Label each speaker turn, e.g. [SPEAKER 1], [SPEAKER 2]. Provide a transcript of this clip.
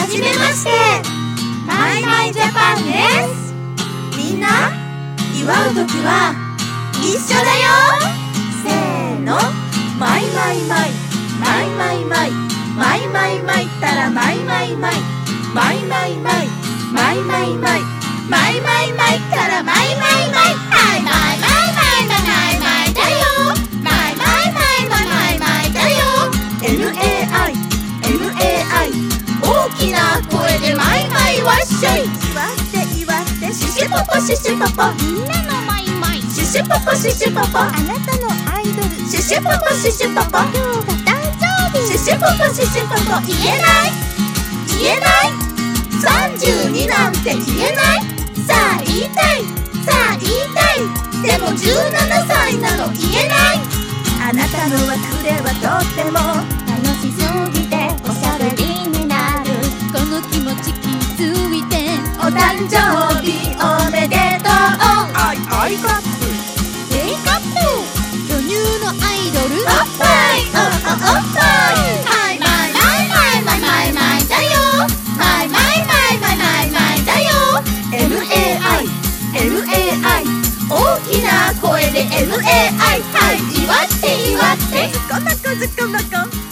[SPEAKER 1] じめまして、マイマイジャパンです。みんな、祝うときは一緒だよ。せーの、マイマイマイ、マイマイマイ、マイマイマイったらマイマイマイ、マイマイマイ、マイマイマイ、マイマイマイったらマイマイマイ、マイマイマイマイマイマイだよ。マイマイマイマイマイマイだよ。MAI、MAI、大きな声でマイマイわっしょい。祝って祝ってシシポポシシポポ、
[SPEAKER 2] みんなのマイマイ。
[SPEAKER 1] シシポポシシポポ、
[SPEAKER 2] あなたのアイドル。
[SPEAKER 1] シシポポシシポポ、
[SPEAKER 2] 今日が誕生日。
[SPEAKER 1] シシポポシシポポ、言えない言えない、32なんて言えない。さあ言いたい、さあ言いたい、でも17歳なの言えない。あなたの枠ではとっても
[SPEAKER 2] 楽しすぎておしゃべりになる。この気持ち気づいて
[SPEAKER 1] お誕生日おめでとう。アイカップ、
[SPEAKER 2] レイカップ、巨乳のアイドル。
[SPEAKER 1] おっぱい、おっぱい、マイマイマイマイマイマイマイだよ。マイマイマイマイマイマイだよ。MAI、MAI、大きな声で MAI、はい、祝って祝って、ずこまこずこまこ。